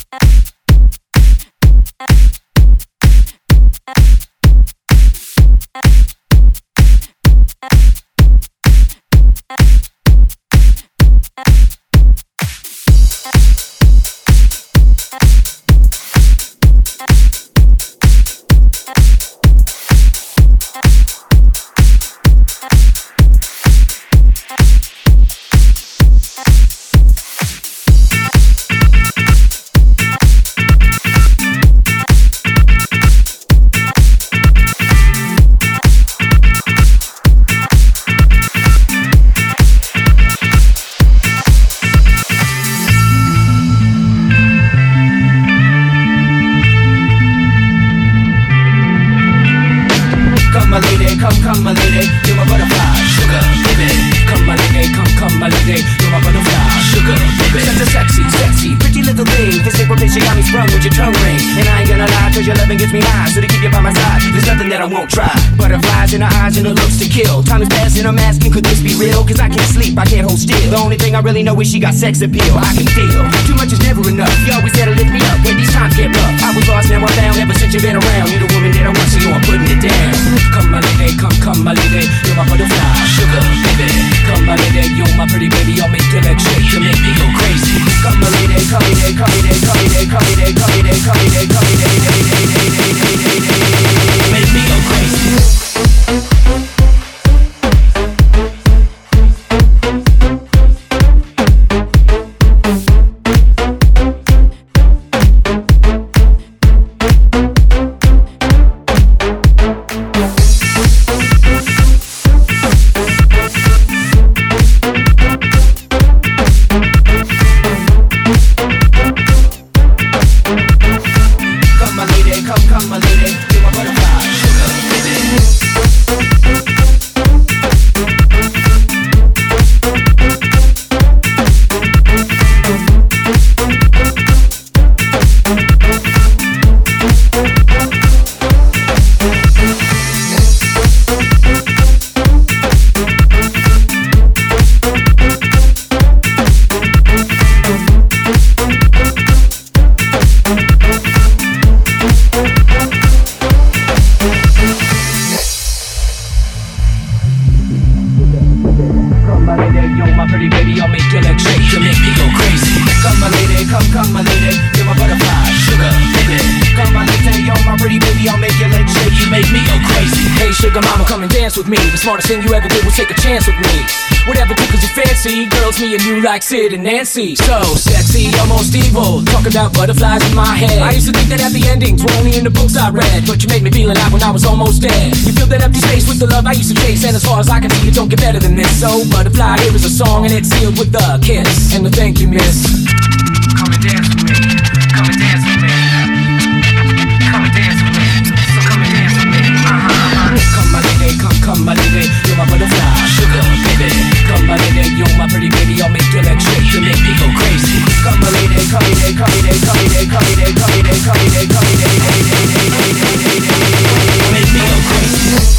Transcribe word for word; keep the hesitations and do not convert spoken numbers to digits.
Really know she got sex appeal, I can feel too much is never enough. You always there to lift me up when these times get rough. I was lost, now I'm found. Ever since you've been around, you're the woman that I want, so I'm putting it down. Come my lady, come, come my lady, you're my butterfly, sugar baby. Come my lady, you're my pretty baby, I'll make your legs shake, you make me go crazy. Come my lady, come me day, come me day, come me day, come me day, come me day, come me day, come me day, make me go crazy. Smartest thing you ever did was take a chance with me. Whatever tickles your fancy, girls me and you like Sid and Nancy. So sexy, almost evil, talk about butterflies in my head. I used to think that happy endings were only in the books I read, but you made me feel alive when I was almost dead. You fill that empty space with the love I used to chase, and as far as I can see, it don't get better than this. So butterfly, here is a song, and it's sealed with a kiss and a thank you, miss. Come and dance with me, come and dance with me, come and dance with me, so come and dance with me. Uh-huh. Come my lady, come, come my lady, you're my butterfly, sugar baby. Come my lady, you're my pretty baby, I'll make your legs shake, you make me go crazy. Come my lady, come me day, come me day, come me day, come me day, come me day, come me day, come me day, make me go crazy.